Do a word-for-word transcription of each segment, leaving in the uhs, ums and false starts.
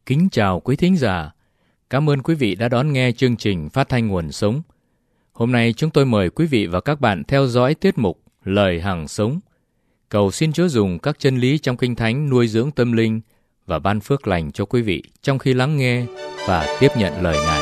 Kính chào quý thính giả. Cảm ơn quý vị đã đón nghe chương trình Phát thanh Nguồn Sống. Hôm nay chúng tôi mời quý vị và các bạn theo dõi tiết mục Lời Hằng Sống. Cầu xin Chúa dùng các chân lý trong Kinh Thánh nuôi dưỡng tâm linh và ban phước lành cho quý vị trong khi lắng nghe và tiếp nhận lời Ngài.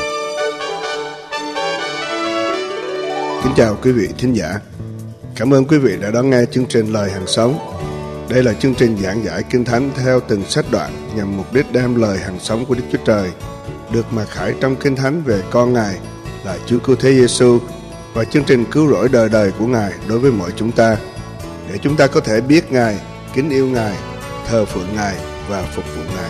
Kính chào quý vị thính giả. Cảm ơn quý vị đã đón nghe chương trình Lời Hằng Sống. Đây là chương trình giảng giải Kinh Thánh theo từng sách đoạn nhằm mục đích đem lời hằng sống của Đức Chúa Trời được mặc khải trong Kinh Thánh về con Ngài là Chúa Cứu Thế Giêsu và chương trình cứu rỗi đời đời của Ngài đối với mọi chúng ta, để chúng ta có thể biết Ngài, kính yêu Ngài, thờ phượng Ngài và phục vụ Ngài.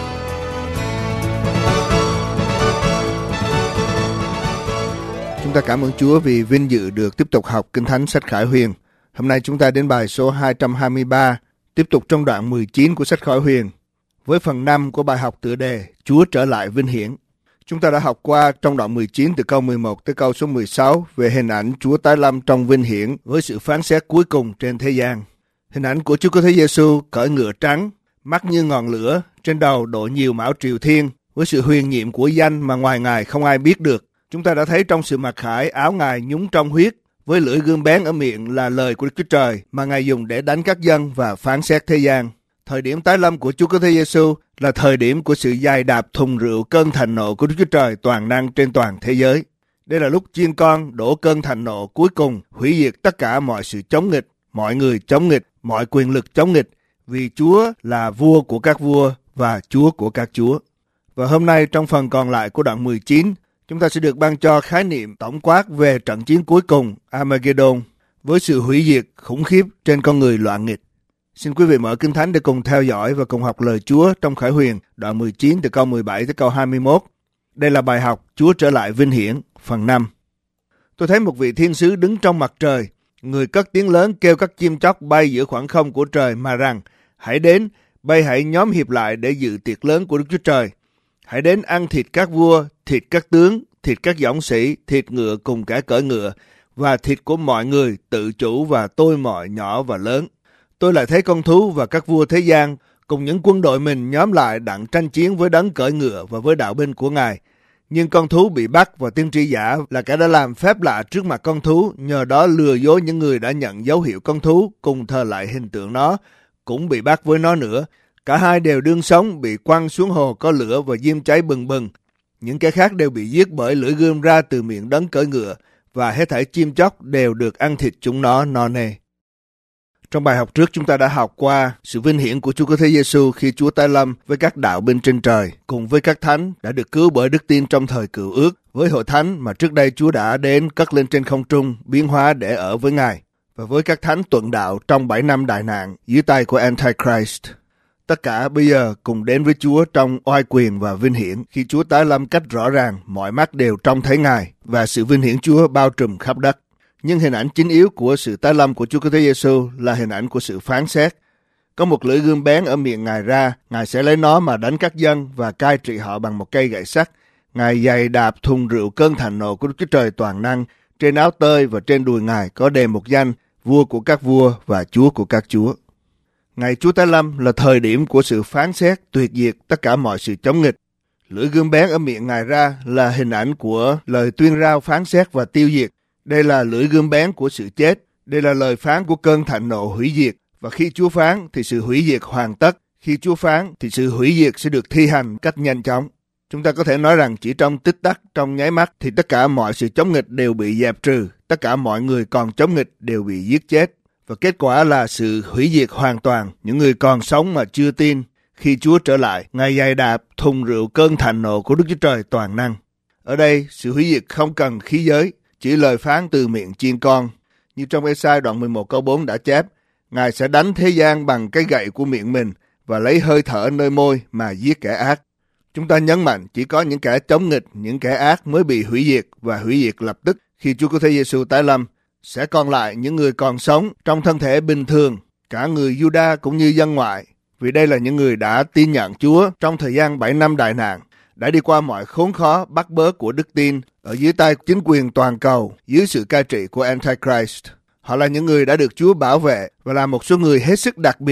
Chúng ta cảm ơn Chúa vì vinh dự được tiếp tục học Kinh Thánh sách Khải Huyền. Hôm nay chúng ta đến bài số hai trăm hai mươi ba, tiếp tục trong đoạn mười chín của sách Khải Huyền, với phần năm của bài học tựa đề Chúa trở lại vinh hiển. Chúng ta đã học qua trong đoạn mười chín từ câu mười một tới câu số mười sáu về hình ảnh Chúa tái lâm trong vinh hiển với sự phán xét cuối cùng trên thế gian. Hình ảnh của Chúa Cứu Thế Giêsu cởi ngựa trắng, mắt như ngọn lửa, trên đầu đội nhiều mão triều thiên, với sự huyền nhiệm của danh mà ngoài Ngài không ai biết được. Chúng ta đã thấy trong sự mặc khải áo Ngài nhúng trong huyết, với lưỡi gươm bén ở miệng là lời của Đức Chúa Trời mà Ngài dùng để đánh các dân và phán xét thế gian. Thời điểm tái lâm của Chúa Cứu Thế Giêsu là thời điểm của sự giày đạp thùng rượu cơn thạnh nộ của Đức Chúa Trời toàn năng trên toàn thế giới. Đây là lúc chiên con đổ cơn thạnh nộ cuối cùng, hủy diệt tất cả mọi sự chống nghịch, mọi người chống nghịch, mọi quyền lực chống nghịch, vì Chúa là vua của các vua và Chúa của các chúa. Và hôm nay trong phần còn lại của đoạn mười chín, chúng ta sẽ được ban cho khái niệm tổng quát về trận chiến cuối cùng Armageddon với sự hủy diệt khủng khiếp trên con người loạn nghịch. Xin quý vị mở Kinh Thánh để cùng theo dõi và cùng học lời Chúa trong Khải Huyền đoạn mười chín từ câu mười bảy tới câu hai mươi mốt. Đây là bài học Chúa trở lại vinh hiển phần năm. Tôi thấy một vị thiên sứ đứng trong mặt trời, người cất tiếng lớn kêu các chim chóc bay giữa khoảng không của trời mà rằng: hãy đến, bay hãy nhóm hiệp lại để dự tiệc lớn của Đức Chúa Trời. Hãy đến ăn thịt các vua, thịt các tướng, thịt các dõng sĩ, thịt ngựa cùng cả cởi ngựa, và thịt của mọi người, tự chủ và tôi mọi nhỏ và lớn. Tôi lại thấy con thú và các vua thế gian cùng những quân đội mình nhóm lại đặng tranh chiến với đấng cởi ngựa và với đạo binh của Ngài. Nhưng con thú bị bắt và tiên tri giả là kẻ đã làm phép lạ trước mặt con thú, nhờ đó lừa dối những người đã nhận dấu hiệu con thú cùng thờ lại hình tượng nó, cũng bị bắt với nó nữa. Cả hai đều đương sống, bị quăng xuống hồ có lửa và diêm cháy bừng bừng. Những kẻ khác đều bị giết bởi lưỡi gươm ra từ miệng đấng cởi ngựa, và hết thảy chim chóc đều được ăn thịt chúng nó no nê. Trong bài học trước chúng ta đã học qua sự vinh hiển của Chúa Cứu Thế Giêsu khi Chúa tái lâm với các đạo binh trên trời, cùng với các thánh đã được cứu bởi đức tin trong thời Cựu Ước, với hội thánh mà trước đây Chúa đã đến cất lên trên không trung, biến hóa để ở với Ngài, và với các thánh tuận đạo trong bảy năm đại nạn dưới tay của Antichrist. Tất cả bây giờ cùng đến với Chúa trong oai quyền và vinh hiển khi Chúa tái lâm cách rõ ràng, mọi mắt đều trông thấy Ngài và sự vinh hiển Chúa bao trùm khắp đất. Nhưng hình ảnh chính yếu của sự tái lâm của Chúa Cứu Thế Giêsu là hình ảnh của sự phán xét. Có một lưỡi gươm bén ở miệng Ngài ra, Ngài sẽ lấy nó mà đánh các dân và cai trị họ bằng một cây gậy sắt. Ngài giày đạp thùng rượu cơn thạnh nộ của Đức Chúa Trời toàn năng. Trên áo tơi và trên đùi Ngài có đề một danh: vua của các vua và Chúa của các chúa. Ngày Chúa tái lâm là thời điểm của sự phán xét tuyệt diệt tất cả mọi sự chống nghịch. Lưỡi gươm bén ở miệng Ngài ra là hình ảnh của lời tuyên rao phán xét và tiêu diệt. Đây là lưỡi gươm bén của sự chết. Đây là lời phán của cơn thạnh nộ hủy diệt. Và khi Chúa phán thì sự hủy diệt hoàn tất. Khi Chúa phán thì sự hủy diệt sẽ được thi hành cách nhanh chóng. Chúng ta có thể nói rằng chỉ trong tích tắc, trong nháy mắt thì tất cả mọi sự chống nghịch đều bị dẹp trừ. Tất cả mọi người còn chống nghịch đều bị giết chết. Và kết quả là sự hủy diệt hoàn toàn. Những người còn sống mà chưa tin, khi Chúa trở lại, Ngài giày đạp thùng rượu cơn thạnh nộ của Đức Chúa Trời toàn năng. Ở đây, sự hủy diệt không cần khí giới, chỉ lời phán từ miệng chiên con. Như trong Ê-sai đoạn mười một câu bốn đã chép: Ngài sẽ đánh thế gian bằng cái gậy của miệng mình và lấy hơi thở nơi môi mà giết kẻ ác. Chúng ta nhấn mạnh chỉ có những kẻ chống nghịch, những kẻ ác mới bị hủy diệt và hủy diệt lập tức khi Chúa Cứu Thế Giêsu tái lâm. Sẽ còn lại những người còn sống trong thân thể bình thường, cả người Giu-đa cũng như dân ngoại, vì đây là những người đã tin nhận Chúa trong thời gian bảy năm đại nạn, đã đi qua mọi khốn khó bắt bớ của đức tin ở dưới tay chính quyền toàn cầu, dưới sự cai trị của Antichrist. Họ là những người đã được Chúa bảo vệ và là một số người hết sức đặc biệt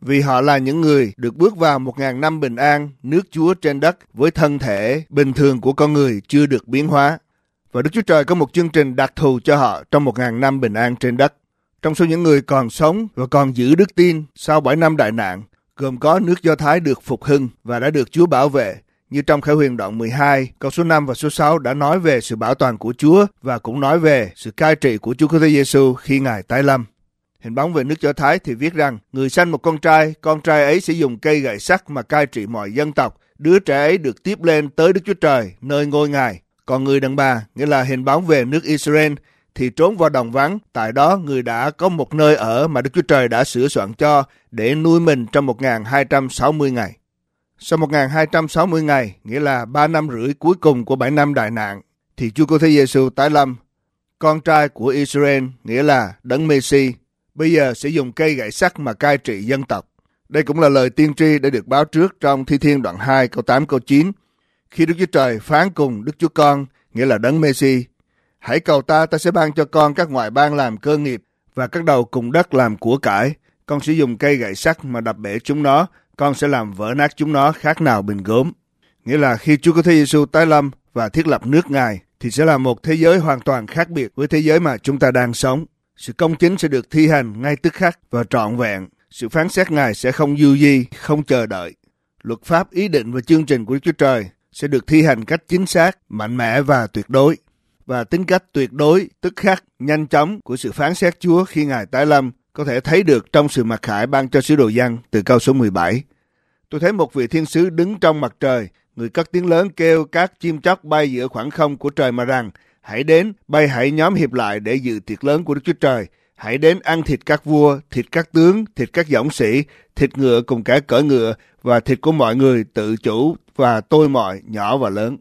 vì họ là những người được bước vào một ngàn năm bình an, nước Chúa trên đất với thân thể bình thường của con người chưa được biến hóa. Và Đức Chúa Trời có một chương trình đặc thù cho họ trong một ngàn năm bình an trên đất. Trong số những người còn sống và còn giữ đức tin sau bảy năm đại nạn, gồm có nước Do Thái được phục hưng và đã được Chúa bảo vệ, như trong Khải Huyền đoạn mười hai, câu số năm và số sáu đã nói về sự bảo toàn của Chúa và cũng nói về sự cai trị của Chúa Kitô Giêsu khi Ngài tái lâm. Hình bóng về nước Do Thái thì viết rằng, người sanh một con trai, con trai ấy sẽ dùng cây gậy sắt mà cai trị mọi dân tộc. Đứa trẻ ấy được tiếp lên tới Đức Chúa Trời, nơi ngôi Ngài. Còn người đàn bà, nghĩa là hình bóng về nước Israel, thì trốn vào đồng vắng. Tại đó người đã có một nơi ở mà Đức Chúa Trời đã sửa soạn cho để nuôi mình trong một nghìn hai trăm sáu mươi ngày. Sau một nghìn hai trăm sáu mươi ngày, nghĩa là ba năm rưỡi cuối cùng của bảy năm đại nạn, thì Chúa Kitô Giêsu tái lâm. Con trai của Israel, nghĩa là Đấng Mê-si, bây giờ sẽ dùng cây gậy sắt mà cai trị dân tộc. Đây cũng là lời tiên tri đã được báo trước trong Thi Thiên đoạn hai, câu tám, câu chín. Khi Đức Chúa Trời phán cùng Đức Chúa Con, nghĩa là Đấng Mê-si, hãy cầu ta, ta sẽ ban cho con các ngoại bang làm cơ nghiệp và các đầu cùng đất làm của cải. Con sẽ dùng cây gậy sắt mà đập bể chúng nó, con sẽ làm vỡ nát chúng nó khác nào bình gốm. Nghĩa là khi Chúa Kitô Giêsu tái lâm và thiết lập nước Ngài, thì sẽ là một thế giới hoàn toàn khác biệt với thế giới mà chúng ta đang sống. Sự công chính sẽ được thi hành ngay tức khắc và trọn vẹn. Sự phán xét Ngài sẽ không du di, không chờ đợi. Luật pháp, ý định và chương trình của Đức Chúa Trời sẽ được thi hành cách chính xác, mạnh mẽ và tuyệt đối. Và tính cách tuyệt đối, tức khắc, nhanh chóng của sự phán xét Chúa khi Ngài tái lâm có thể thấy được trong sự mặc khải ban cho sứ đồ Giăng từ câu số mười bảy. Tôi thấy một vị thiên sứ đứng trong mặt trời, người cất tiếng lớn kêu các chim chóc bay giữa khoảng không của trời mà rằng, hãy đến, bay hãy nhóm hiệp lại để dự tiệc lớn của Đức Chúa Trời. Hãy đến ăn thịt các vua, thịt các tướng, thịt các dõng sĩ, thịt ngựa cùng cả cỡ ngựa và thịt của mọi người tự chủ và tôi mọi, nhỏ và lớn.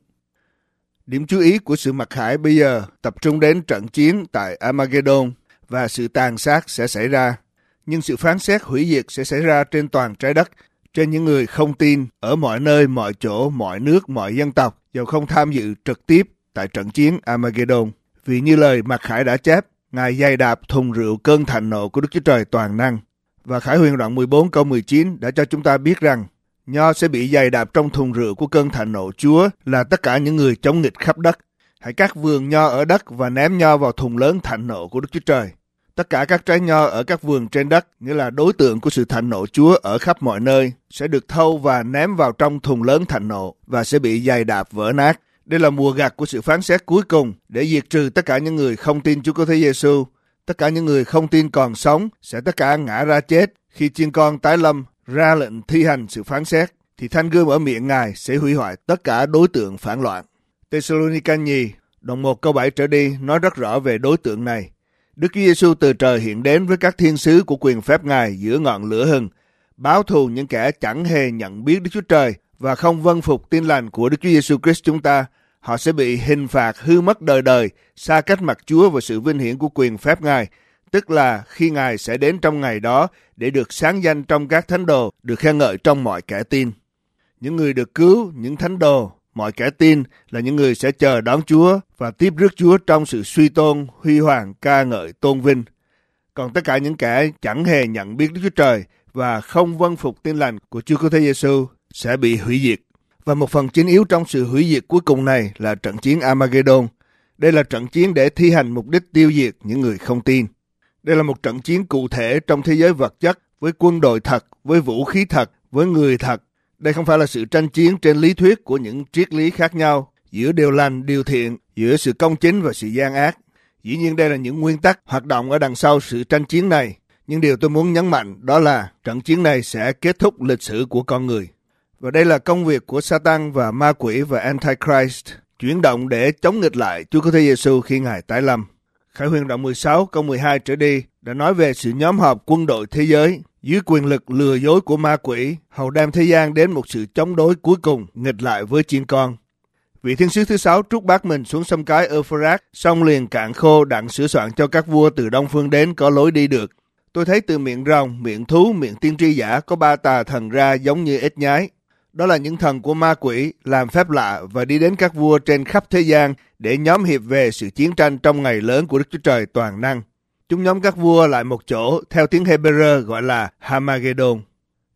Điểm chú ý của sự mặc khải bây giờ tập trung đến trận chiến tại Armageddon và sự tàn sát sẽ xảy ra. Nhưng sự phán xét hủy diệt sẽ xảy ra trên toàn trái đất, trên những người không tin ở mọi nơi, mọi chỗ, mọi nước, mọi dân tộc, dầu không tham dự trực tiếp tại trận chiến Armageddon. Vì như lời mặc khải đã chép, Ngài giày đạp thùng rượu cơn thạnh nộ của Đức Chúa Trời toàn năng. Và Khải Huyền đoạn mười bốn câu mười chín đã cho chúng ta biết rằng nho sẽ bị giày đạp trong thùng rượu của cơn thạnh nộ Chúa là tất cả những người chống nghịch khắp đất. Hãy cắt vườn nho ở đất và ném nho vào thùng lớn thạnh nộ của Đức Chúa Trời. Tất cả các trái nho ở các vườn trên đất, nghĩa là đối tượng của sự thạnh nộ Chúa ở khắp mọi nơi, sẽ được thâu và ném vào trong thùng lớn thạnh nộ và sẽ bị giày đạp vỡ nát. Đây là mùa gặt của sự phán xét cuối cùng để diệt trừ tất cả những người không tin Chúa Kitô Giêsu. Tất cả những người không tin còn sống sẽ tất cả ngã ra chết. Khi chiên con tái lâm ra lệnh thi hành sự phán xét, thì thanh gươm ở miệng Ngài sẽ hủy hoại tất cả đối tượng phản loạn. Tê-sa-lô-ni-ca nhì, đoạn một câu bảy trở đi nói rất rõ về đối tượng này. Đức Chúa Giêsu từ trời hiện đến với các thiên sứ của quyền phép Ngài giữa ngọn lửa hừng, báo thù những kẻ chẳng hề nhận biết Đức Chúa Trời và không vâng phục tin lành của Đức Chúa Giêsu Christ chúng ta. Họ sẽ bị hình phạt hư mất đời đời, xa cách mặt Chúa và sự vinh hiển của quyền phép Ngài, tức là khi Ngài sẽ đến trong ngày đó để được sáng danh trong các thánh đồ, được khen ngợi trong mọi kẻ tin. Những người được cứu, những thánh đồ, mọi kẻ tin là những người sẽ chờ đón Chúa và tiếp rước Chúa trong sự suy tôn, huy hoàng, ca ngợi, tôn vinh. Còn tất cả những kẻ chẳng hề nhận biết Đức Chúa Trời và không vâng phục tin lành của Chúa Kitô Giêsu sẽ bị hủy diệt. Và một phần chính yếu trong sự hủy diệt cuối cùng này là trận chiến Armageddon. Đây là trận chiến để thi hành mục đích tiêu diệt những người không tin. Đây là một trận chiến cụ thể trong thế giới vật chất, với quân đội thật, với vũ khí thật, với người thật. Đây không phải là sự tranh chiến trên lý thuyết của những triết lý khác nhau, giữa điều lành, điều thiện, giữa sự công chính và sự gian ác. Dĩ nhiên đây là những nguyên tắc hoạt động ở đằng sau sự tranh chiến này. Nhưng điều tôi muốn nhấn mạnh đó là trận chiến này sẽ kết thúc lịch sử của con người. Và đây là công việc của Satan và ma quỷ và Antichrist, chuyển động để chống nghịch lại Chúa Kitô Giêsu khi Ngài tái lâm. Khải Huyền đoạn mười sáu câu mười hai trở đi đã nói về sự nhóm họp quân đội thế giới dưới quyền lực lừa dối của ma quỷ, hầu đem thế gian đến một sự chống đối cuối cùng nghịch lại với chiên con. Vị thiên sứ thứ sáu trút bát mình xuống sông cái Euphrates, sông liền cạn khô, đặng sửa soạn cho các vua từ đông phương đến có lối đi được. Tôi thấy từ miệng rồng, miệng thú, miệng tiên tri giả có ba tà thần ra giống như ếch nhái. Đó là những thần của ma quỷ làm phép lạ và đi đến các vua trên khắp thế gian để nhóm hiệp về sự chiến tranh trong ngày lớn của Đức Chúa Trời toàn năng. Chúng nhóm các vua lại một chỗ theo tiếng Hebrew gọi là Armageddon.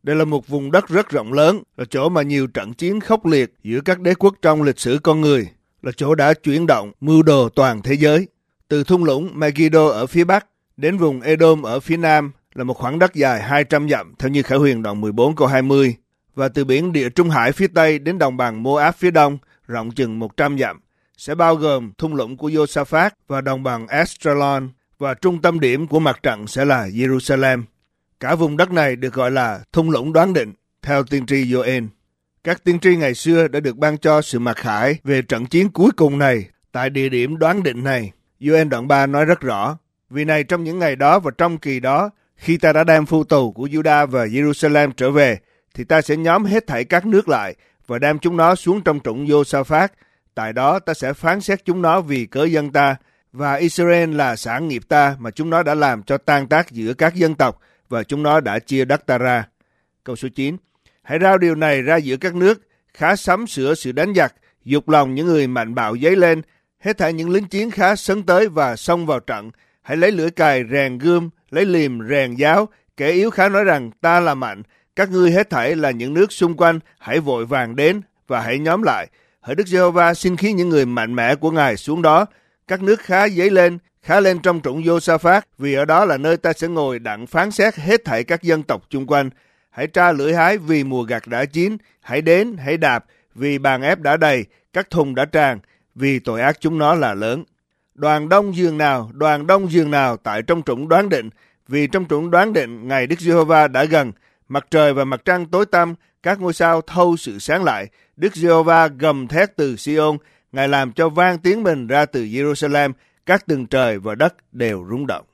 Đây là một vùng đất rất rộng lớn, là chỗ mà nhiều trận chiến khốc liệt giữa các đế quốc trong lịch sử con người, là chỗ đã chuyển động mưu đồ toàn thế giới. Từ thung lũng Megiddo ở phía bắc đến vùng Edom ở phía nam là một khoảng đất dài hai trăm dặm theo như Khải Huyền đoạn mười bốn câu hai mươi, và từ biển Địa Trung Hải phía tây đến đồng bằng Moab phía đông rộng chừng một trăm dặm, sẽ bao gồm thung lũng của Josaphat và đồng bằng Esdraelon, và trung tâm điểm của mặt trận sẽ là Jerusalem. Cả vùng đất này được gọi là thung lũng đoán định theo tiên tri Joel. Các tiên tri ngày xưa đã được ban cho sự mặc khải về trận chiến cuối cùng này tại địa điểm đoán định này. Joel đoạn ba nói rất rõ: vì này trong những ngày đó và trong kỳ đó, khi ta đã đem phu tù của Juda và Jerusalem trở về, thì ta sẽ nhóm hết thảy các nước lại và đem chúng nó xuống trong trũng Josaphat. Tại đó ta sẽ phán xét chúng nó vì cớ dân ta, và Israel là sản nghiệp ta mà chúng nó đã làm cho tan tác giữa các dân tộc, và chúng nó đã chia đất ta ra. Câu số chín. Hãy rao điều này ra giữa các nước, khá sắm sửa sự đánh giặc, dục lòng những người mạnh bạo dấy lên, hết thảy những lính chiến khá sấn tới và xông vào trận. Hãy lấy lưỡi cài rèn gươm, lấy liềm rèn giáo, kẻ yếu khá nói rằng ta là mạnh. Các ngươi hết thảy là những nước xung quanh, hãy vội vàng đến và hãy nhóm lại. Hỡi Đức Giê-hô-va xin khiến những người mạnh mẽ của Ngài xuống đó. Các nước khá dấy lên, khá lên trong trũng Josaphat, vì ở đó là nơi ta sẽ ngồi đặng phán xét hết thảy các dân tộc chung quanh. Hãy tra lưỡi hái vì mùa gặt đã chín, hãy đến, hãy đạp, vì bàn ép đã đầy, các thùng đã tràn, vì tội ác chúng nó là lớn. Đoàn đông giường nào, đoàn đông giường nào tại trong trũng đoán định, vì trong trũng đoán định ngày Đức Giê-hô-va đã gần, mặt trời và mặt trăng tối tăm, các ngôi sao thâu sự sáng lại. Đức Giê-hô-va gầm thét từ Si-ôn, Ngài làm cho vang tiếng mình ra từ Jerusalem, các tầng trời và đất đều rung động.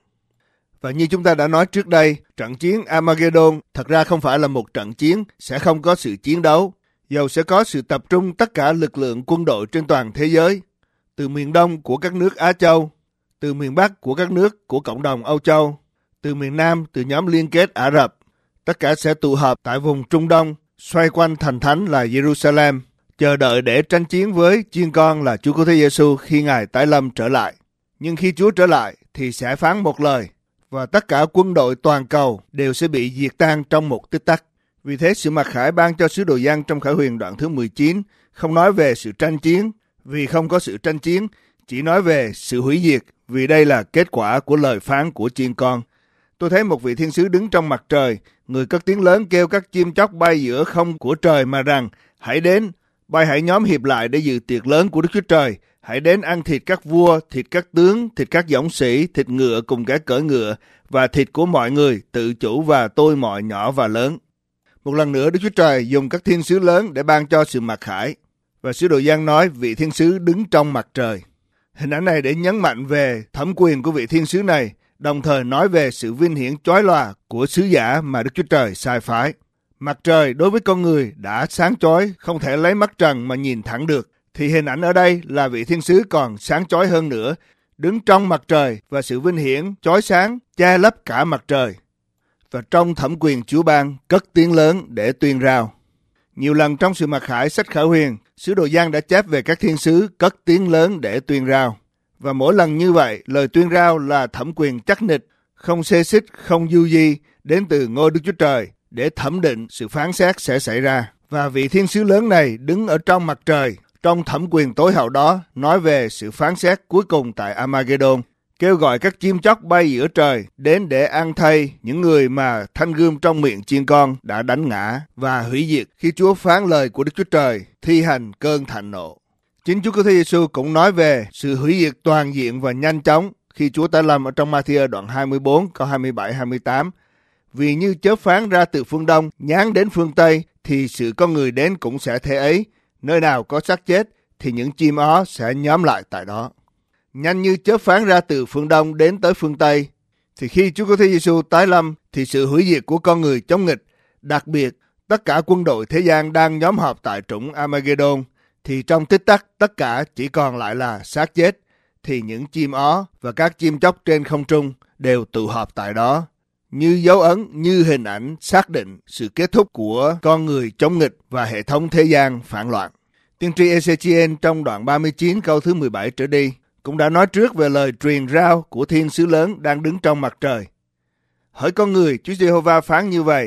Và như chúng ta đã nói trước đây, trận chiến Armageddon thật ra không phải là một trận chiến, sẽ không có sự chiến đấu. Dầu sẽ có sự tập trung tất cả lực lượng quân đội trên toàn thế giới, từ miền đông của các nước Á Châu, từ miền bắc của các nước của cộng đồng Âu Châu, từ miền nam từ nhóm liên kết Ả Rập. Tất cả sẽ tụ họp tại vùng Trung Đông, xoay quanh thành thánh là Jerusalem, chờ đợi để tranh chiến với chiên con là Chúa Cứu Thế Giêsu khi Ngài tái lâm trở lại. Nhưng khi Chúa trở lại thì sẽ phán một lời, và tất cả quân đội toàn cầu đều sẽ bị diệt tan trong một tích tắc. Vì thế sự mặc khải ban cho sứ đồ Giăng trong Khải Huyền đoạn thứ mười chín không nói về sự tranh chiến, vì không có sự tranh chiến, chỉ nói về sự hủy diệt, vì đây là kết quả của lời phán của chiên con. Tôi thấy một vị thiên sứ đứng trong mặt trời, người cất tiếng lớn kêu các chim chóc bay giữa không của trời mà rằng: hãy đến, bay hãy nhóm hiệp lại để dự tiệc lớn của Đức Chúa Trời. Hãy đến ăn thịt các vua, thịt các tướng, thịt các dũng sĩ, thịt ngựa cùng kẻ cưỡi ngựa, và thịt của mọi người, tự chủ và tôi mọi nhỏ và lớn. Một lần nữa Đức Chúa Trời dùng các thiên sứ lớn để ban cho sự mặc khải. Và sứ đồ Giăng nói vị thiên sứ đứng trong mặt trời. Hình ảnh này để nhấn mạnh về thẩm quyền của vị thiên sứ này, đồng thời nói về sự vinh hiển chói lòa của sứ giả mà Đức Chúa Trời sai phái. Mặt trời đối với con người đã sáng chói, không thể lấy mắt trần mà nhìn thẳng được. Thì hình ảnh ở đây là vị thiên sứ còn sáng chói hơn nữa, đứng trong mặt trời và sự vinh hiển chói sáng che lấp cả mặt trời. Và trong thẩm quyền Chúa ban cất tiếng lớn để tuyên rao. Nhiều lần trong sự mặc khải sách Khải Huyền, sứ đồ Giăng đã chép về các thiên sứ cất tiếng lớn để tuyên rao. Và mỗi lần như vậy, lời tuyên rao là thẩm quyền chắc nịch, không xê xích, không du di, đến từ ngôi Đức Chúa Trời để thẩm định sự phán xét sẽ xảy ra. Và vị thiên sứ lớn này đứng ở trong mặt trời, trong thẩm quyền tối hậu đó, nói về sự phán xét cuối cùng tại Armageddon, kêu gọi các chim chóc bay giữa trời đến để ăn thay những người mà thanh gươm trong miệng chiên con đã đánh ngã và hủy diệt khi Chúa phán lời của Đức Chúa Trời thi hành cơn thạnh nộ. Chính Chúa Cứu Thế Giêsu cũng nói về sự hủy diệt toàn diện và nhanh chóng khi Chúa tái lâm ở trong Ma-thi-ơ đoạn hai mươi bốn câu hai mươi bảy hai mươi tám. Vì như chớp phán ra từ phương đông nhán đến phương tây thì sự con người đến cũng sẽ thế ấy. Nơi nào có xác chết thì những chim ó sẽ nhóm lại tại đó. Nhanh như chớp phán ra từ phương đông đến tới phương tây, thì khi Chúa Cứu Thế Giêsu tái lâm thì sự hủy diệt của con người chống nghịch, đặc biệt tất cả quân đội thế gian đang nhóm họp tại trũng Armageddon, thì trong tích tắc tất cả chỉ còn lại là xác chết, thì những chim ó và các chim chóc trên không trung đều tụ họp tại đó, như dấu ấn, như hình ảnh xác định sự kết thúc của con người chống nghịch và hệ thống thế gian phản loạn. Tiên tri Ê-xê-chi-ên trong đoạn ba mươi chín câu thứ mười bảy trở đi cũng đã nói trước về lời truyền rao của thiên sứ lớn đang đứng trong mặt trời. Hỡi con người, Chúa Giê-hô-va phán như vậy: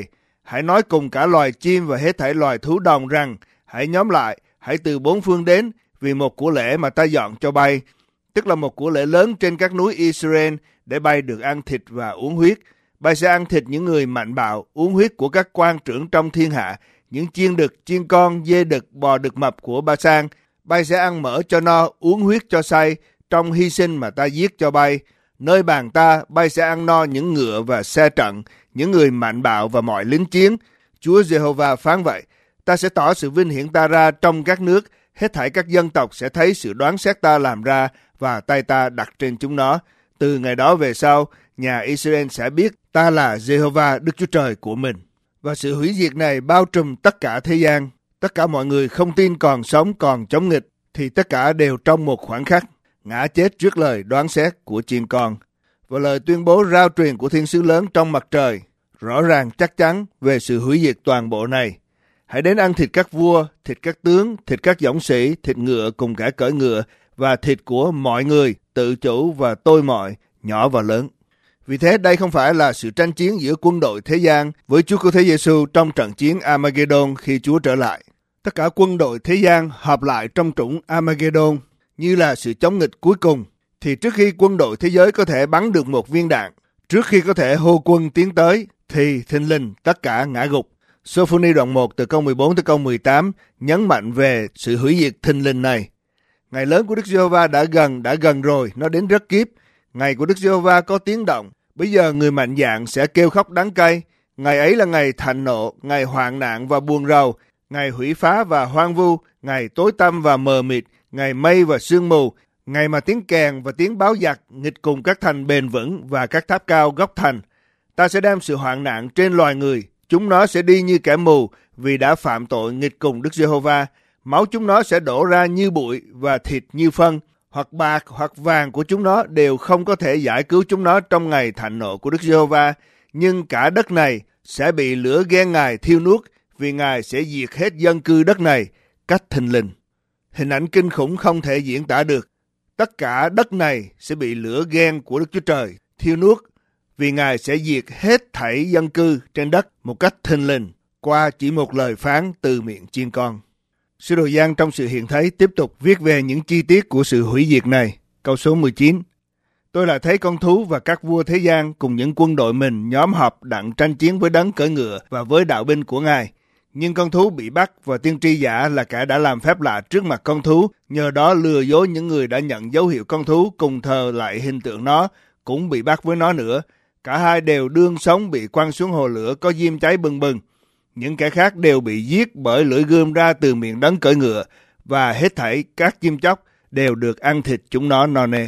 Hãy nói cùng cả loài chim và hết thảy loài thú đồng rằng, hãy nhóm lại, hãy từ bốn phương đến, vì một của lễ mà ta dọn cho bay, tức là một của lễ lớn trên các núi Israel, để bay được ăn thịt và uống huyết. Bay sẽ ăn thịt những người mạnh bạo, uống huyết của các quan trưởng trong thiên hạ, những chiên đực, chiên con, dê đực, bò đực mập của Ba-san. Bay sẽ ăn mỡ cho no, uống huyết cho say, trong hy sinh mà ta giết cho bay. Nơi bàn ta, bay sẽ ăn no những ngựa và xe trận, những người mạnh bạo và mọi lính chiến. Chúa Giê-hô-va phán vậy, ta sẽ tỏ sự vinh hiển ta ra trong các nước, hết thảy các dân tộc sẽ thấy sự đoán xét ta làm ra và tay ta đặt trên chúng nó. Từ ngày đó về sau, nhà Israel sẽ biết ta là Giê-hô-va Đức Chúa Trời của mình. Và sự hủy diệt này bao trùm tất cả thế gian. Tất cả mọi người không tin còn sống còn chống nghịch, thì tất cả đều trong một khoảnh khắc ngã chết trước lời đoán xét của chiên con. Và lời tuyên bố rao truyền của thiên sứ lớn trong mặt trời rõ ràng chắc chắn về sự hủy diệt toàn bộ này. Hãy đến ăn thịt các vua, thịt các tướng, thịt các dũng sĩ, thịt ngựa cùng cả cưỡi ngựa, và thịt của mọi người, tự chủ và tôi mọi, nhỏ và lớn. Vì thế đây không phải là sự tranh chiến giữa quân đội thế gian với Chúa Cứu Thế Giêsu trong trận chiến Armageddon khi Chúa trở lại. Tất cả quân đội thế gian họp lại trong trũng Armageddon như là sự chống nghịch cuối cùng. Thì trước khi quân đội thế giới có thể bắn được một viên đạn, trước khi có thể hô quân tiến tới, thì thình lình tất cả ngã gục. Sô-phô-ni đoạn một từ câu mười bốn tới câu mười tám nhấn mạnh về sự hủy diệt thình lình này. Ngày lớn của Đức Giê-hô-va đã gần, đã gần rồi, nó đến rất kíp. Ngày của Đức Giê-hô-va có tiếng động. Bây giờ người mạnh dạn sẽ kêu khóc đắng cay. Ngày ấy là ngày thạnh nộ, ngày hoạn nạn và buồn rầu, ngày hủy phá và hoang vu, ngày tối tăm và mờ mịt, ngày mây và sương mù, ngày mà tiếng kèn và tiếng báo giặc nghịch cùng các thành bền vững và các tháp cao góc thành. Ta sẽ đem sự hoạn nạn trên loài người. Chúng nó sẽ đi như kẻ mù vì đã phạm tội nghịch cùng Đức Giê-hô-va. Máu chúng nó sẽ đổ ra như bụi và thịt như phân. Hoặc bạc hoặc vàng của chúng nó đều không có thể giải cứu chúng nó trong ngày thạnh nộ của Đức Giê-hô-va. Nhưng cả đất này sẽ bị lửa ghen Ngài thiêu nuốt, vì Ngài sẽ diệt hết dân cư đất này cách thình lình. Hình ảnh kinh khủng không thể diễn tả được. Tất cả đất này sẽ bị lửa ghen của Đức Chúa Trời thiêu nuốt, vì Ngài sẽ diệt hết thảy dân cư trên đất một cách thình lình qua chỉ một lời phán từ miệng chiên con. Sứ đồ Giăng trong sự hiện thấy tiếp tục viết về những chi tiết của sự hủy diệt này. Câu số mười chín. Tôi lại thấy con thú và các vua thế gian cùng những quân đội mình nhóm họp đặng tranh chiến với đấng cưỡi ngựa và với đạo binh của Ngài. Nhưng con thú bị bắt và tiên tri giả là kẻ đã làm phép lạ trước mặt con thú, nhờ đó lừa dối những người đã nhận dấu hiệu con thú cùng thờ lại hình tượng nó, cũng bị bắt với nó nữa. Cả hai đều đương sống bị quăng xuống hồ lửa có diêm cháy bừng bừng. Những kẻ khác đều bị giết bởi lưỡi gươm ra từ miệng đấng cưỡi ngựa, và hết thảy các chim chóc đều được ăn thịt chúng nó no nê.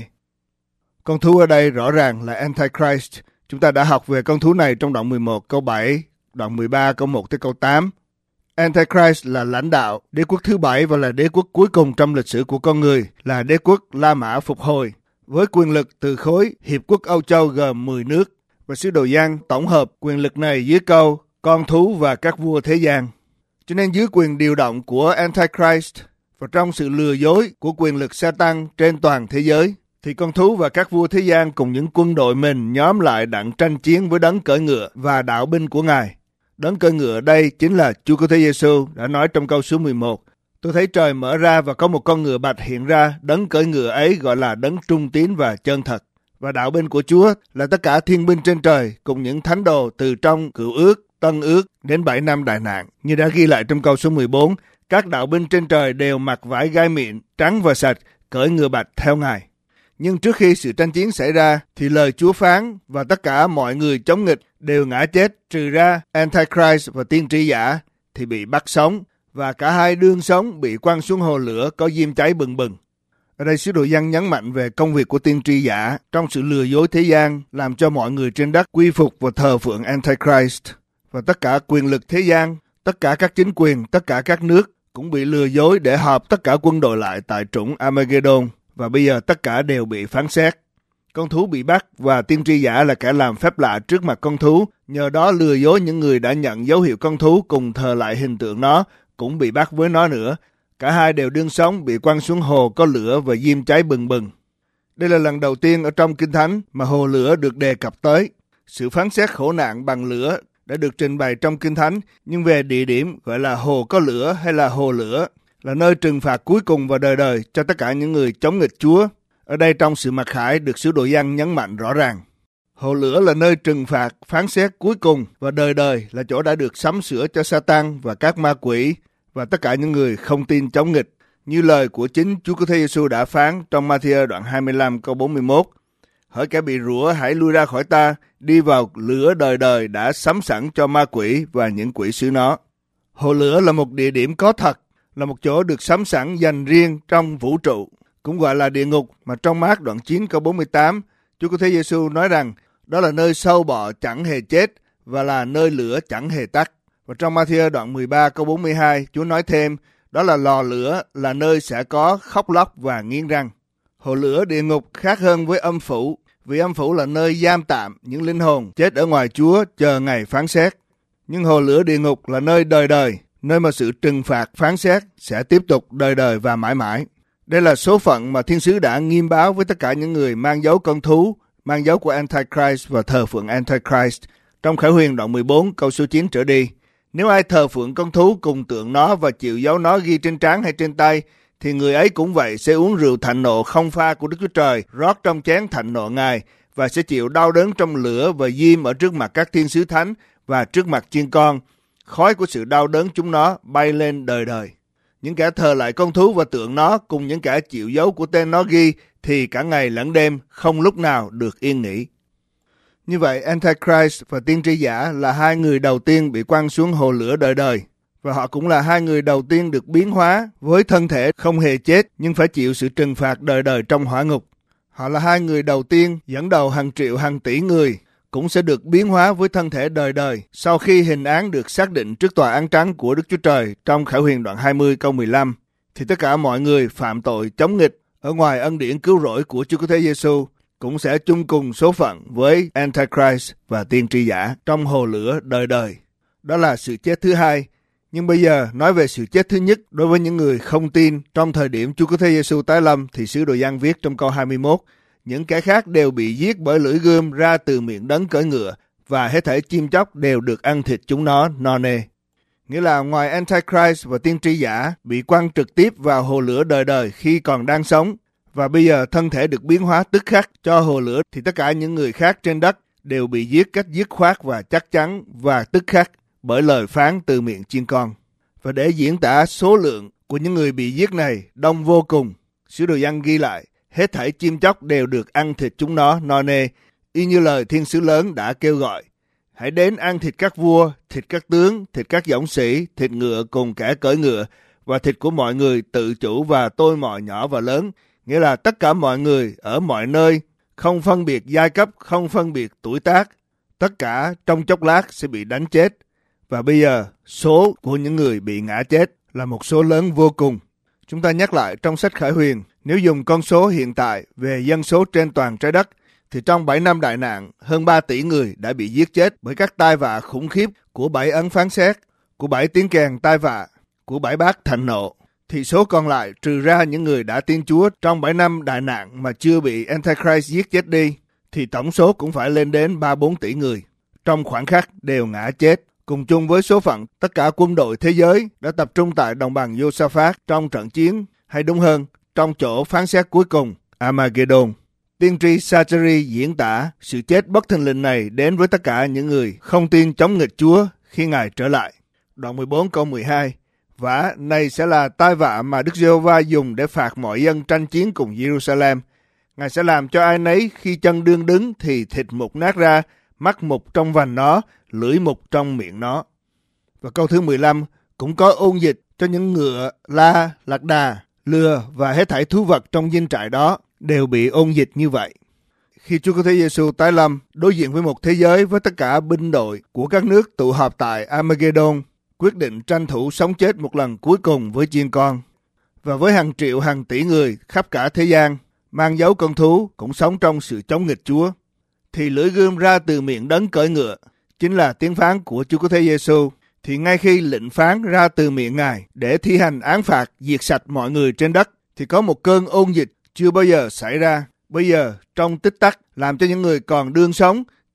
Con thú ở đây rõ ràng là Antichrist. Chúng ta đã học về con thú này trong đoạn mười một câu bảy, đoạn mười ba câu một tới câu tám. Antichrist là lãnh đạo đế quốc thứ bảy và là đế quốc cuối cùng trong lịch sử của con người, là đế quốc La Mã phục hồi, với quyền lực từ khối Hiệp quốc Âu Châu gồm mười nước. Và sứ đồ Giăng tổng hợp quyền lực này dưới câu con thú và các vua thế gian. Cho nên dưới quyền điều động của Antichrist và trong sự lừa dối của quyền lực Sa-tan trên toàn thế giới, thì con thú và các vua thế gian cùng những quân đội mình nhóm lại đặng tranh chiến với đấng cưỡi ngựa và đạo binh của Ngài. Đấng cưỡi ngựa đây chính là Chúa Cứu Thế Giêsu đã nói trong câu số mười một. Tôi thấy trời mở ra và có một con ngựa bạch hiện ra, đấng cưỡi ngựa ấy gọi là đấng trung tín và chân thật. Và đạo binh của Chúa là tất cả thiên binh trên trời cùng những thánh đồ từ trong Cựu Ước, Tân Ước đến bảy năm đại nạn. Như đã ghi lại trong câu số mười bốn, các đạo binh trên trời đều mặc vải gai mịn, trắng và sạch, cưỡi ngựa bạch theo Ngài. Nhưng trước khi sự tranh chiến xảy ra, thì lời Chúa phán và tất cả mọi người chống nghịch đều ngã chết, trừ ra Antichrist và tiên tri giả thì bị bắt sống, và cả hai đương sống bị quăng xuống hồ lửa có diêm cháy bừng bừng. Ở đây sứ đồ Giăng nhấn mạnh về công việc của tiên tri giả trong sự lừa dối thế gian, làm cho mọi người trên đất quy phục và thờ phượng Antichrist. Và tất cả quyền lực thế gian, tất cả các chính quyền, tất cả các nước cũng bị lừa dối để họp tất cả quân đội lại tại trũng Armageddon. Và bây giờ tất cả đều bị phán xét. Con thú bị bắt và tiên tri giả là kẻ làm phép lạ trước mặt con thú, nhờ đó lừa dối những người đã nhận dấu hiệu con thú cùng thờ lại hình tượng nó, cũng bị bắt với nó nữa. Cả hai đều đương sống bị quăng xuống hồ có lửa và diêm cháy bừng bừng. Đây là lần đầu tiên ở trong Kinh Thánh mà hồ lửa được đề cập tới. Sự phán xét khổ nạn bằng lửa đã được trình bày trong Kinh Thánh, nhưng về địa điểm gọi là hồ có lửa hay là hồ lửa, là nơi trừng phạt cuối cùng và đời đời cho tất cả những người chống nghịch Chúa. Ở đây trong sự mặc khải được sứ đồ Giăng nhấn mạnh rõ ràng. Hồ lửa là nơi trừng phạt, phán xét cuối cùng, và đời đời là chỗ đã được sắm sửa cho Sa-tan và các ma quỷ và tất cả những người không tin chống nghịch, như lời của chính Chúa Cứu Thế Giêsu đã phán trong Ma-thi-ơ đoạn hai mươi lăm câu bốn mươi mốt. Hỡi kẻ bị rủa, hãy lui ra khỏi ta, đi vào lửa đời đời đã sắm sẵn cho ma quỷ và những quỷ sứ nó. Hồ lửa là một địa điểm có thật, là một chỗ được sắm sẵn dành riêng trong vũ trụ, cũng gọi là địa ngục, mà trong Mác đoạn chín câu bốn mươi tám, Chúa Cứu Thế Giêsu nói rằng đó là nơi sâu bọ chẳng hề chết và là nơi lửa chẳng hề tắt. Và trong Ma-thi-ơ đoạn mười ba câu bốn mươi hai, Chúa nói thêm, đó là lò lửa, là nơi sẽ có khóc lóc và nghiến răng. Hồ lửa địa ngục khác hơn với âm phủ, vì âm phủ là nơi giam tạm những linh hồn chết ở ngoài Chúa chờ ngày phán xét. Nhưng hồ lửa địa ngục là nơi đời đời, nơi mà sự trừng phạt phán xét sẽ tiếp tục đời đời và mãi mãi. Đây là số phận mà thiên sứ đã nghiêm báo với tất cả những người mang dấu con thú, mang dấu của Antichrist và thờ phượng Antichrist. Trong Khải Huyền đoạn mười bốn câu số chín trở đi, nếu ai thờ phượng con thú cùng tượng nó và chịu dấu nó ghi trên trán hay trên tay, thì người ấy cũng vậy sẽ uống rượu thạnh nộ không pha của Đức Chúa Trời, rót trong chén thạnh nộ Ngài, và sẽ chịu đau đớn trong lửa và diêm ở trước mặt các thiên sứ thánh và trước mặt chiên con. Khói của sự đau đớn chúng nó bay lên đời đời. Những kẻ thờ lại con thú và tượng nó cùng những kẻ chịu dấu của tên nó ghi thì cả ngày lẫn đêm không lúc nào được yên nghỉ. Như vậy, Antichrist và tiên tri giả là hai người đầu tiên bị quăng xuống hồ lửa đời đời. Và họ cũng là hai người đầu tiên được biến hóa với thân thể không hề chết nhưng phải chịu sự trừng phạt đời đời trong hỏa ngục. Họ là hai người đầu tiên dẫn đầu hàng triệu hàng tỷ người cũng sẽ được biến hóa với thân thể đời đời sau khi hình án được xác định trước tòa án trắng của Đức Chúa Trời trong Khải Huyền đoạn hai mươi câu mười lăm. Thì tất cả mọi người phạm tội chống nghịch ở ngoài ân điển cứu rỗi của Chúa Cứu Thế Giêsu cũng sẽ chung cùng số phận với Antichrist và tiên tri giả trong hồ lửa đời đời. Đó là sự chết thứ hai. Nhưng bây giờ nói về sự chết thứ nhất đối với những người không tin trong thời điểm Chúa Cứu Thế Giêsu tái lâm thì sứ đồ Giăng viết trong câu hai mươi mốt, những kẻ khác đều bị giết bởi lưỡi gươm ra từ miệng đấng cưỡi ngựa và hết thảy chim chóc đều được ăn thịt chúng nó no nê. Nghĩa là ngoài Antichrist và tiên tri giả bị quăng trực tiếp vào hồ lửa đời đời khi còn đang sống và bây giờ thân thể được biến hóa tức khắc cho hồ lửa, thì tất cả những người khác trên đất đều bị giết cách dứt khoát và chắc chắn và tức khắc bởi lời phán từ miệng chiên con. Và để diễn tả số lượng của những người bị giết này đông vô cùng, sứ đồ Giăng ghi lại, hết thảy chim chóc đều được ăn thịt chúng nó no nê, y như lời thiên sứ lớn đã kêu gọi. Hãy đến ăn thịt các vua, thịt các tướng, thịt các dũng sĩ, thịt ngựa cùng kẻ cưỡi ngựa, và thịt của mọi người tự chủ và tôi mọi nhỏ và lớn, nghĩa là tất cả mọi người ở mọi nơi, không phân biệt giai cấp, không phân biệt tuổi tác, tất cả trong chốc lát sẽ bị đánh chết. Và bây giờ, số của những người bị ngã chết là một số lớn vô cùng. Chúng ta nhắc lại trong sách Khải Huyền, nếu dùng con số hiện tại về dân số trên toàn trái đất, thì trong bảy năm đại nạn, hơn ba tỷ người đã bị giết chết bởi các tai vạ khủng khiếp của bảy ấn phán xét, của bảy tiếng kèn tai vạ, của bảy bát thạnh nộ. Thì số còn lại trừ ra những người đã tin Chúa trong bảy năm đại nạn mà chưa bị Antichrist giết chết đi, thì tổng số cũng phải lên đến ba bốn tỷ người. Trong khoảnh khắc đều ngã chết, cùng chung với số phận tất cả quân đội thế giới đã tập trung tại đồng bằng Josaphat trong trận chiến, hay đúng hơn, trong chỗ phán xét cuối cùng, Armageddon. Tiên tri Sa-cha-ri diễn tả sự chết bất thình lình này đến với tất cả những người không tin chống nghịch Chúa khi Ngài trở lại. Đoạn mười bốn câu mười hai, vả này sẽ là tai vạ mà Đức Giê-hô-va dùng để phạt mọi dân tranh chiến cùng Jerusalem. Ngài sẽ làm cho ai nấy khi chân đương đứng thì thịt mục nát ra, mắt mục trong vành nó, lưỡi mục trong miệng nó. Và câu thứ mười lăm, cũng có ôn dịch cho những ngựa, la, lạc đà, lừa và hết thảy thú vật trong dinh trại đó đều bị ôn dịch như vậy. Khi Chúa Cứu Thế Giêsu tái lâm, đối diện với một thế giới với tất cả binh đội của các nước tụ họp tại Armageddon, quyết định tranh thủ sống chết một lần cuối cùng với chiên con. Và với hàng triệu hàng tỷ người khắp cả thế gian, mang dấu con thú cũng sống trong sự chống nghịch Chúa, thì lưỡi gươm ra từ miệng đấng cưỡi ngựa, chính là tiếng phán của Chúa Cứu Thế Giêsu. Thì ngay khi lệnh phán ra từ miệng Ngài để thi hành án phạt diệt sạch mọi người trên đất, thì có một cơn ôn dịch chưa bao giờ xảy ra. Bây giờ trong tích tắc làm cho những người còn đương sống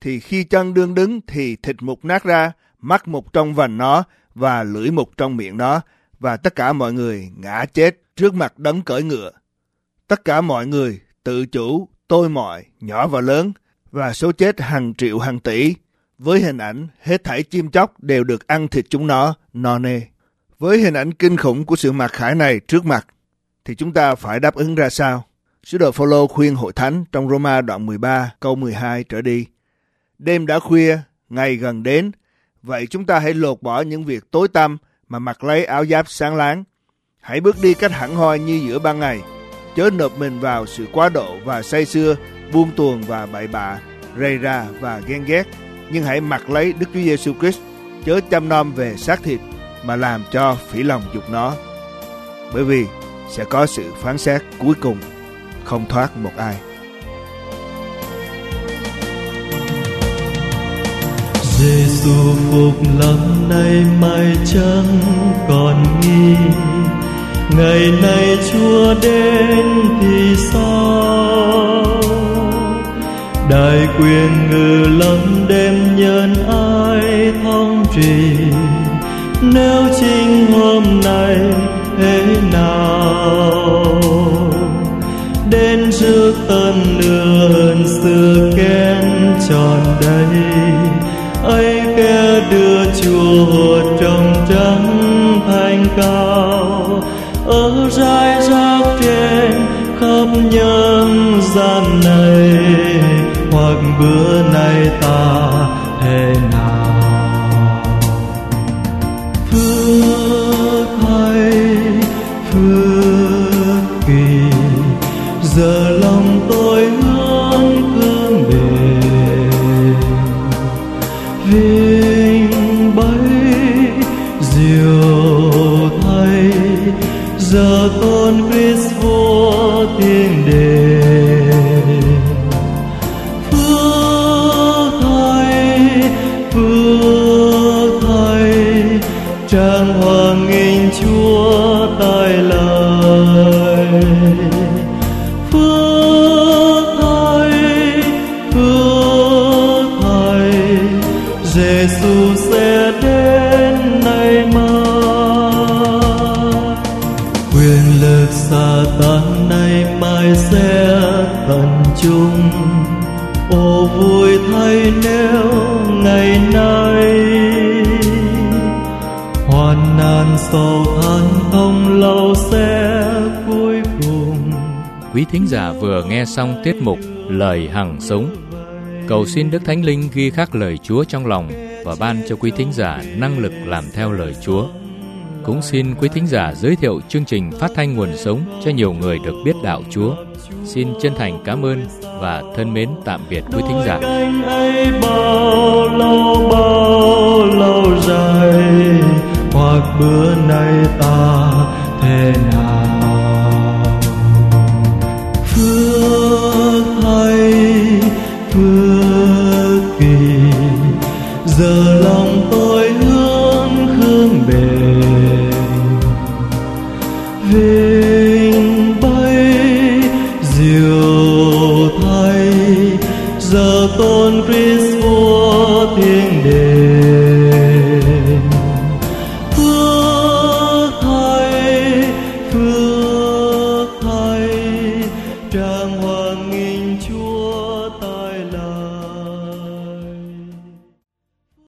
thì khi chân đương đứng thì thịt mục nát ra, mắt mục trong vành nó và lưỡi mục trong miệng nó, và tất cả mọi người ngã chết trước mặt đấng cưỡi ngựa. Tất cả mọi người, tự chủ, tôi mọi, nhỏ và lớn, và số chết hàng triệu hàng tỷ. Với hình ảnh hết thảy chim chóc đều được ăn thịt chúng nó no nê. Với hình ảnh kinh khủng của sự mặc khải này trước mặt, thì chúng ta phải đáp ứng ra sao? Sứ đồ Phôlô khuyên hội thánh trong Roma đoạn mười ba câu mười hai trở đi. Đêm đã khuya, ngày gần đến, vậy chúng ta hãy lột bỏ những việc tối tăm mà mặc lấy áo giáp sáng láng. Hãy bước đi cách hẳn hoi như giữa ban ngày, chớ nộp mình vào sự quá độ và say sưa, buông tuồng và bậy bạ, rầy rà và ghen ghét, nhưng hãy mặc lấy Đức Chúa Giêsu Christ, chớ chăm nom về xác thịt mà làm cho phỉ lòng dục nó. Bởi vì sẽ có sự phán xét cuối cùng, không thoát một ai. Giêsu phục lắm nay mai chẳng còn nghi, ngày nay Chúa đến thì sao? Đại quyền ngự lâm đêm nhân ai thong trì, nếu chính hôm nay thế nào? Đến trước tân nương xưa kén tròn đầy, ấy kẻ đưa Chúa hột trong trắng thanh cao, ở rải rác trên khắp nhân gian này, hoặc bữa nay ta thế nào? Phước hay phước kỳ, giờ lòng tôi hướng thương bền, vinh bấy diệu thay, giờ tôn Christ vua thiên đền. Phước thay, phước thay, trang hoàng nghinh Chúa tại lời. Phước thay, phước thay, Giêsu sẽ đến nay mai. Quyền lực Sa-tan nay mai sẽ tận chung. Ô vui thay nếu ngày nay hoạn nạn sầu than không lâu sẽ cuối cùng. Quý thính giả vừa nghe xong tiết mục Lời Hằng Sống. Cầu xin Đức Thánh Linh ghi khắc lời Chúa trong lòng và ban cho quý thính giả năng lực làm theo lời Chúa. Cũng xin quý thính giả giới thiệu chương trình phát thanh nguồn sống cho nhiều người được biết đạo Chúa. Xin chân thành cảm ơn và thân mến tạm biệt quý thính giả. Cánh ấy bao lâu bao lâu dài, hoặc bữa nay ta thế nào? Phước hay phước kỳ, giờ